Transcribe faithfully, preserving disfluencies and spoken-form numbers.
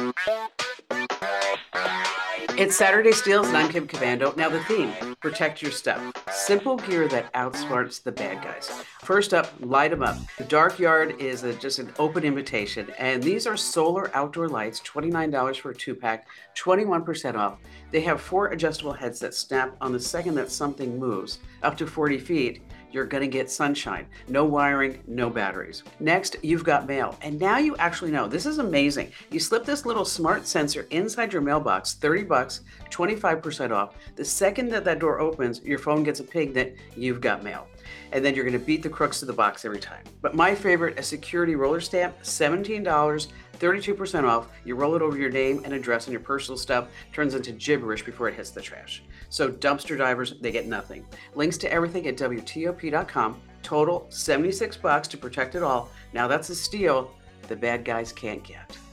It's Saturday Steals, and I'm Kim Cavando. Now, the theme, protect your stuff. Simple gear that outsmarts the bad guys. First up, light them up. The Dark Yard is a, just an open invitation, and these are solar outdoor lights, twenty-nine dollars for a two-pack, twenty-one percent off. They have four adjustable heads that snap on the second that something moves. Up to forty feet, you're going to get sunshine. No wiring, no batteries. Next, you've got mail. And now you actually know. This is amazing. You slip this little smart sensor inside your mailbox, thirty bucks, twenty-five percent off. The second that that door opens, your phone gets a ping that you've got mail. And then you're going to beat the crooks to the box every time. But my favorite, a security roller stamp, seventeen dollars, thirty-two percent off. You roll it over your name and address and your personal stuff, turns into gibberish before it hits the trash. So dumpster divers, they get nothing. Links to everything at W T O P dot com. Total seventy-six bucks to protect it all. Now that's a steal the bad guys can't get.